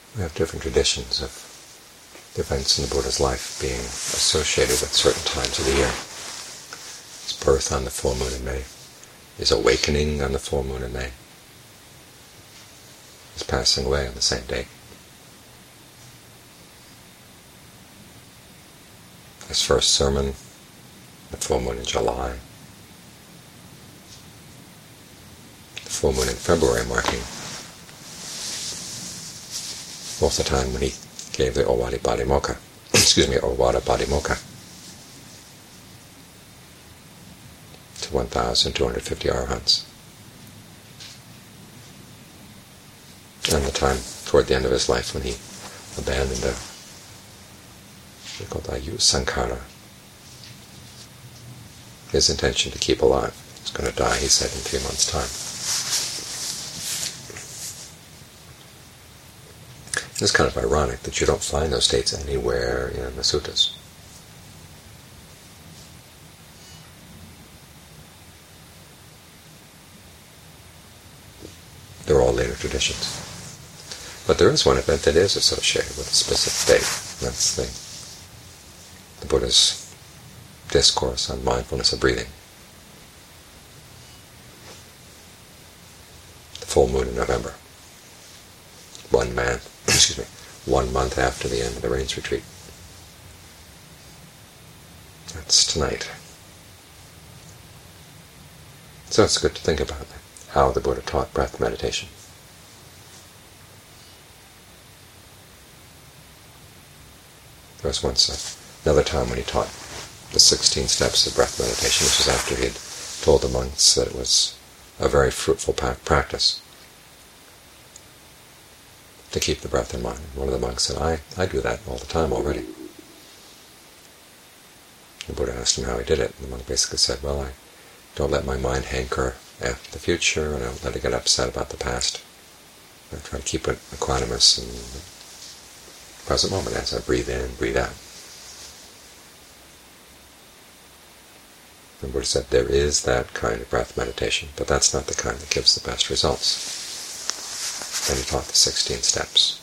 We have different traditions of the events in the Buddha's life being associated with certain times of the year. His birth on the full moon in May, his awakening on the full moon in May, his passing away on the same day, his first sermon, the full moon in July, the full moon in February marking both the time when he gave the Owada Patimokkha, Owada Patimokkha to 1,250 arahants, and the time toward the end of his life when he abandoned called Ayu Sankhara, his intention to keep alive. He's going to die, he said, in 3 months' time. It's kind of ironic that you don't find those dates anywhere in the suttas. They're all later traditions. But there is one event that is associated with a specific date. That's the Buddha's discourse on mindfulness of breathing. The full moon in November. 1 month after the end of the rains retreat. That's tonight. So it's good to think about how the Buddha taught breath meditation. There was once another time when he taught the 16 steps of breath meditation. This was after he had told the monks that it was a very fruitful practice to keep the breath in mind. One of the monks said, I do that all the time already. The Buddha asked him how he did it, and the monk basically said, well, I don't let my mind hanker at the future, and I don't let it get upset about the past. I try to keep it equanimous in the present moment as I breathe in, breathe out. The Buddha said, there is that kind of breath meditation, but that's not the kind that gives the best results. And he taught the 16 steps.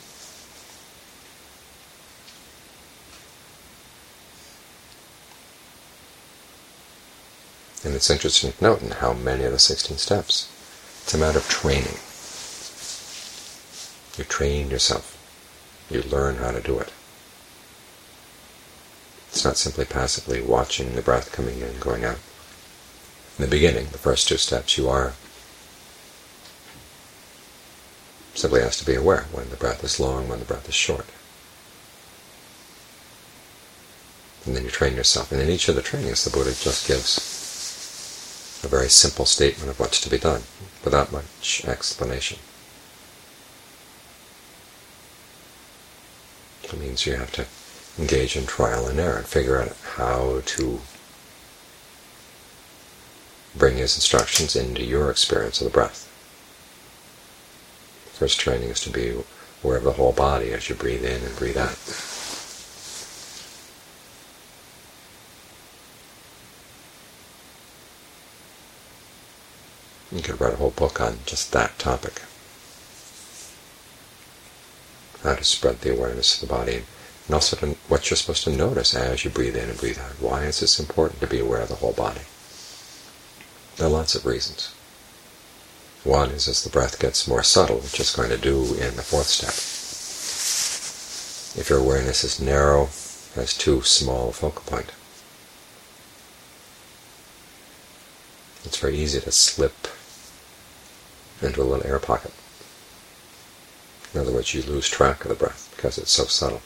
And it's interesting to note in how many of the 16 steps, it's a matter of training. You train yourself. You learn how to do it. It's not simply passively watching the breath coming in, going out. In the beginning, the first 2 steps, you are simply has to be aware when the breath is long, when the breath is short. And then you train yourself. And in each of the trainings, the Buddha just gives a very simple statement of what's to be done, without much explanation. It means you have to engage in trial and error and figure out how to bring his instructions into your experience of the breath. First training is to be aware of the whole body as you breathe in and breathe out. You could write a whole book on just that topic. How to spread the awareness of the body, and also what you're supposed to notice as you breathe in and breathe out. Why is this important to be aware of the whole body? There are lots of reasons. One is as the breath gets more subtle, which it's going to do in the 4th step. If your awareness is narrow, has too small a focal point, it's very easy to slip into a little air pocket. In other words, you lose track of the breath because it's so subtle.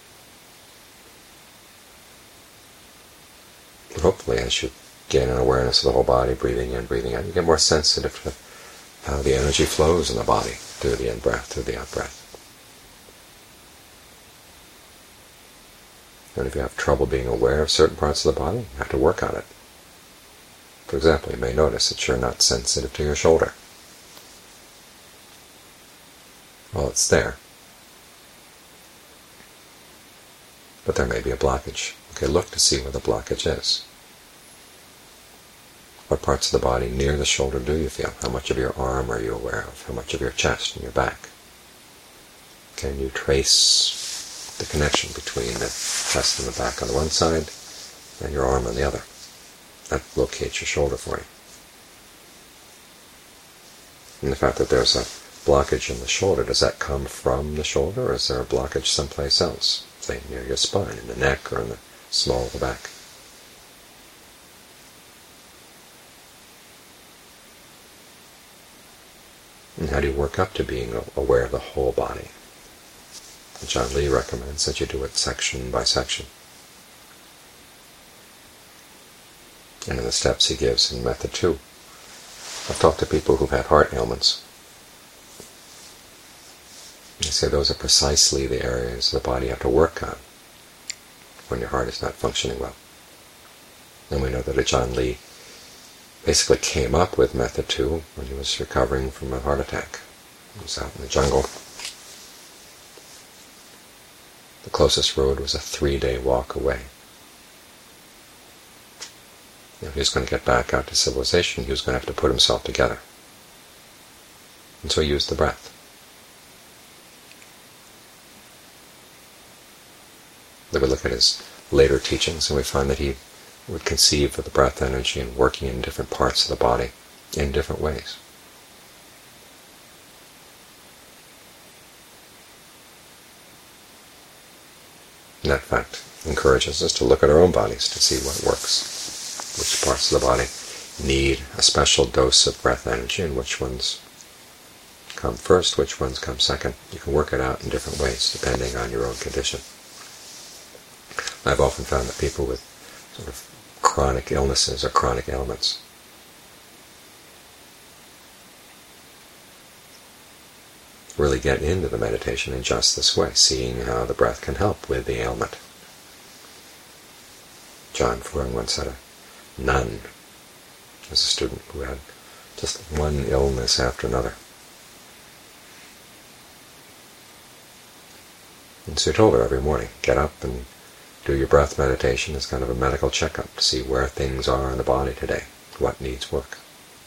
But hopefully, as you gain an awareness of the whole body, breathing in, breathing out, you get more sensitive to how the energy flows in the body through the in-breath, through the out-breath. And if you have trouble being aware of certain parts of the body, you have to work on it. For example, you may notice that you're not sensitive to your shoulder. Well, it's there. But there may be a blockage. Okay, look to see where the blockage is. What parts of the body near the shoulder do you feel? How much of your arm are you aware of? How much of your chest and your back? Can you trace the connection between the chest and the back on the one side and your arm on the other? That locates your shoulder for you. And the fact that there's a blockage in the shoulder, does that come from the shoulder, or is there a blockage someplace else, say near your spine, in the neck, or in the small of the back? And how do you work up to being aware of the whole body? John Lee recommends that you do it section by section. And in the steps he gives in Method 2, I've talked to people who've had heart ailments. They say those are precisely the areas of the body you have to work on when your heart is not functioning well. And we know that John Lee basically came up with Method 2 when he was recovering from a heart attack. He was out in the jungle. The closest road was a 3-day walk away. If he was going to get back out to civilization, he was going to have to put himself together. And so he used the breath. Then we look at his later teachings, and we find that he would conceive of the breath energy and working in different parts of the body in different ways. And that fact encourages us to look at our own bodies to see what works, which parts of the body need a special dose of breath energy, and which ones come first, which ones come second. You can work it out in different ways depending on your own condition. I've often found that people with sort of chronic illnesses or chronic ailments really get into the meditation in just this way, seeing how the breath can help with the ailment. John Furung once had a nun as a student who had just one illness after another. And so he told her every morning, get up and do your breath meditation as kind of a medical checkup to see where things are in the body today, what needs work.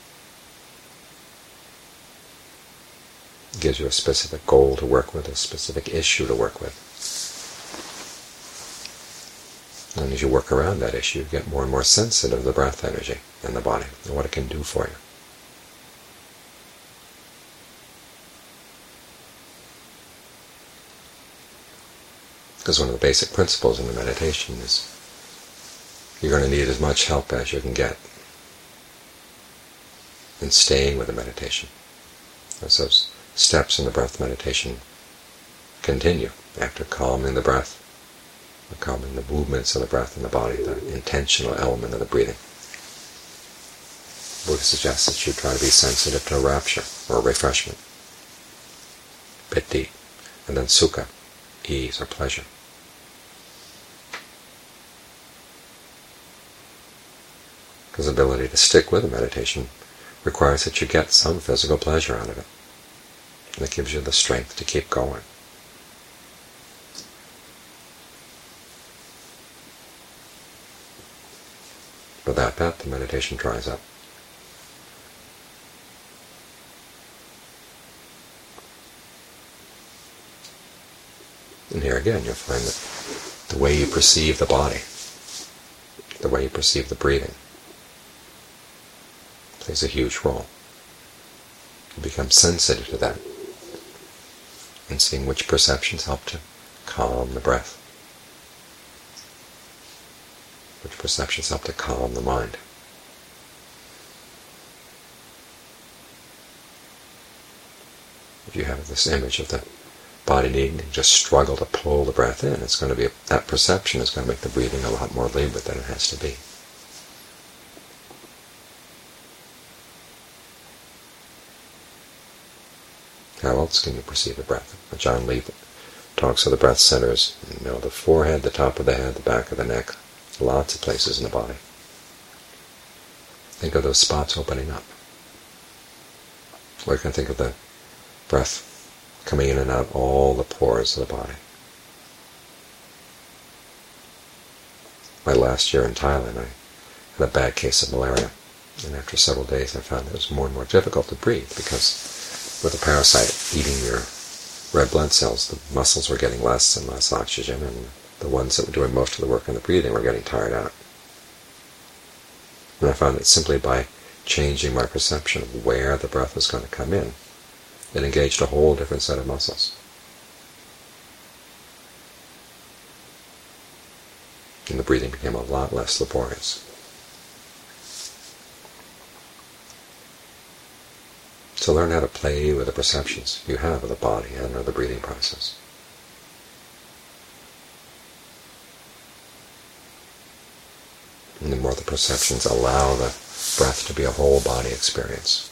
It gives you a specific goal to work with, a specific issue to work with. And as you work around that issue, you get more and more sensitive to the breath energy in the body and what it can do for you. Because one of the basic principles in the meditation is you're going to need as much help as you can get in staying with the meditation. As those steps in the breath meditation continue after calming the breath, or calming the movements of the breath in the body, the intentional element of the breathing. Buddha suggests that you try to be sensitive to rapture or refreshment, piti, and then sukha, ease or pleasure. Because the ability to stick with the meditation requires that you get some physical pleasure out of it. And it gives you the strength to keep going. Without that, the meditation dries up. And here again, you'll find that the way you perceive the body, the way you perceive the breathing, plays a huge role. You become sensitive to that, and seeing which perceptions help to calm the breath, which perceptions help to calm the mind. If you have this image of the body needing to just struggle to pull the breath in, it's going to be that perception is going to make the breathing a lot more labored than it has to be. How else can you perceive the breath? John Lee talks of the breath centers, the forehead, the top of the head, the back of the neck, lots of places in the body. Think of those spots opening up. Or you can think of the breath coming in and out all the pores of the body. My last year in Thailand, I had a bad case of malaria, and after several days I found it was more and more difficult to breathe because with a parasite eating your red blood cells, the muscles were getting less and less oxygen, and the ones that were doing most of the work in the breathing were getting tired out. And I found that simply by changing my perception of where the breath was going to come in, it engaged a whole different set of muscles. And the breathing became a lot less laborious. So learn how to play with the perceptions you have of the body and of the breathing process. And the more the perceptions allow the breath to be a whole body experience,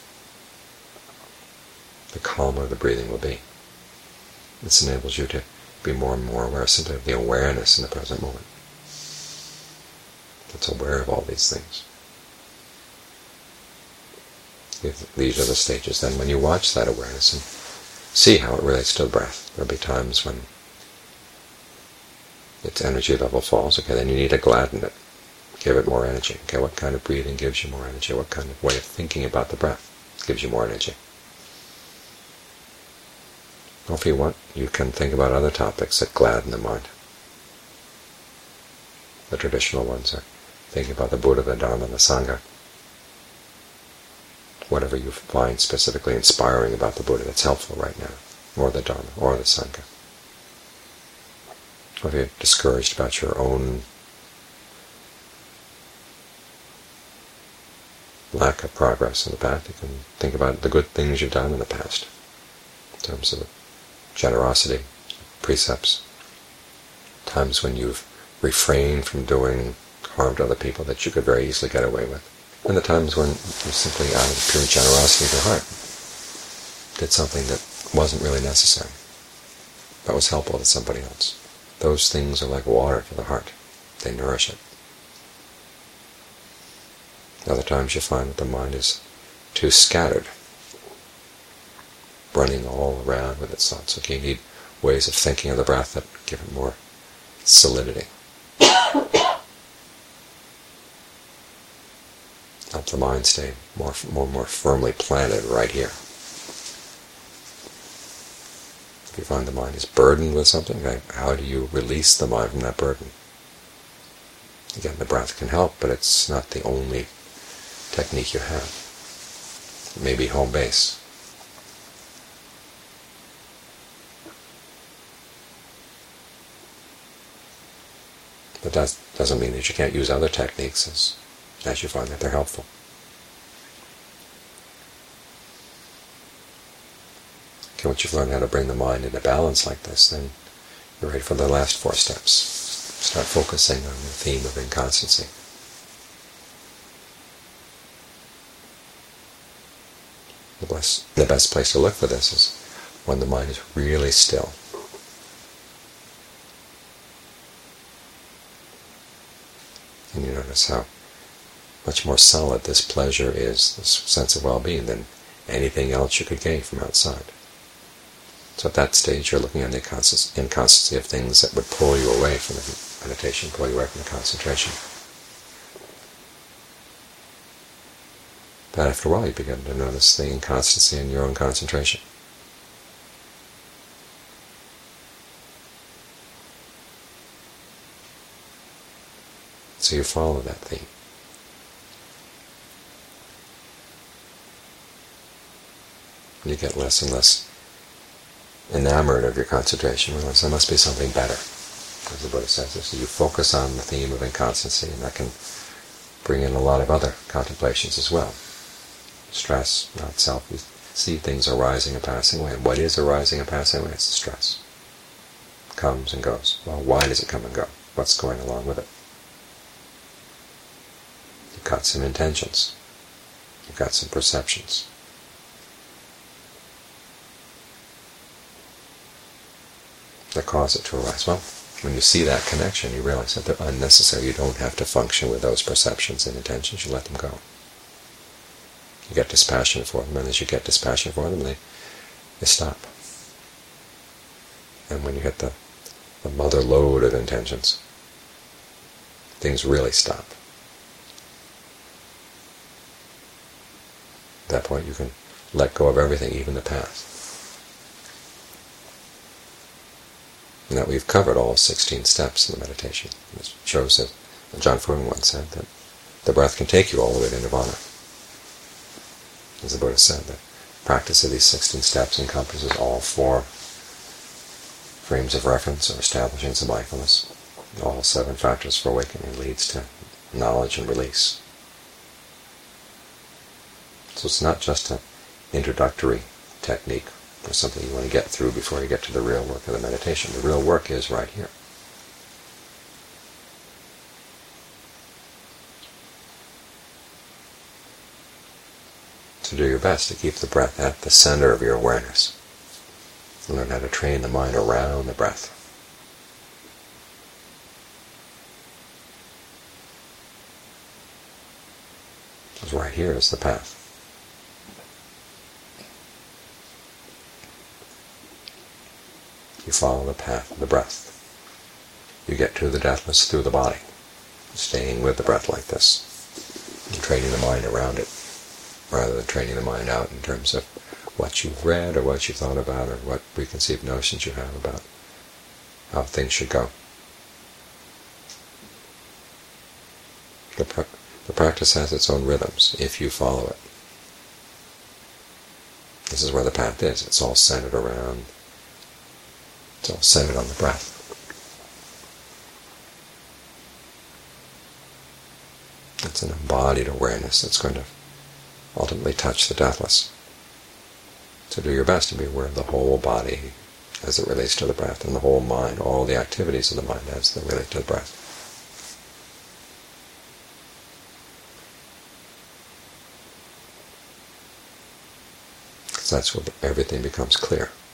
the calmer the breathing will be. This enables you to be more and more aware simply of the awareness in the present moment. That's aware of all these things. These are the stages. Then when you watch that awareness and see how it relates to the breath, there'll be times when its energy level falls. Okay, then you need to gladden it. Give it more energy. Okay, what kind of breathing gives you more energy? What kind of way of thinking about the breath gives you more energy? Well, if you want, you can think about other topics that gladden the mind. The traditional ones are thinking about the Buddha, the Dharma, and the Sangha. Whatever you find specifically inspiring about the Buddha that's helpful right now, or the Dharma, or the Sangha. Or if you're discouraged about your own lack of progress in the path, you can think about the good things you've done in the past, in terms of generosity, precepts, times when you've refrained from doing harm to other people that you could very easily get away with, and the times when you simply, out of pure generosity of your heart, did something that wasn't really necessary, but was helpful to somebody else. Those things are like water for the heart. They nourish it. Other times you find that the mind is too scattered, running all around with its thoughts. So you need ways of thinking of the breath that give it more solidity. Help the mind stay more firmly planted right here. If you find the mind is burdened with something, how do you release the mind from that burden? Again, the breath can help, but it's not the only technique you have. It may be home base. But that doesn't mean that you can't use other techniques as you find that they're helpful. Okay, once you've learned how to bring the mind into balance like this, then you're ready for the last 4 steps. Start focusing on the theme of inconstancy. The best place to look for this is when the mind is really still. And you notice how much more solid this pleasure is, this sense of well-being, than anything else you could gain from outside. So at that stage you're looking at the inconstancy of things that would pull you away from the meditation, pull you away from the concentration. But after a while you begin to notice the inconstancy in your own concentration. So you follow that theme. And you get less and less enamored of your concentration. You realize there must be something better. As the Buddha says, so you focus on the theme of inconstancy, and that can bring in a lot of other contemplations as well. Stress, not self. You see things arising and passing away. And what is arising and passing away? It's the stress. It comes and goes. Well, why does it come and go? What's going along with it? You've got some intentions. You've got some perceptions. That cause it to arise. Well, when you see that connection, you realize that they're unnecessary. You don't have to function with those perceptions and intentions. You let them go. You get dispassionate for them, and as you get dispassionate for them, they stop. And when you hit the mother lode of intentions, things really stop. At that point you can let go of everything, even the past. And that we've covered all 16 steps in the meditation. It shows that John Fuang once said that the breath can take you all the way to nirvana. As the Buddha said, the practice of these 16 steps encompasses all 4 frames of reference or establishings of mindfulness. All 7 factors for awakening leads to knowledge and release. So it's not just an introductory technique or something you want to get through before you get to the real work of the meditation. The real work is right here. So do your best to keep the breath at the center of your awareness. Learn how to train the mind around the breath. Because right here is the path. You follow the path of the breath. You get to the deathless through the body, staying with the breath like this, and training the mind around it, rather than training the mind out in terms of what you've read or what you've thought about or what preconceived notions you have about how things should go. The practice has its own rhythms if you follow it. This is where the path is. It's all centered on the breath. It's an embodied awareness that's going to ultimately touch the deathless. So do your best to be aware of the whole body as it relates to the breath, and the whole mind, all the activities of the mind as they relate to the breath. Because that's where everything becomes clear.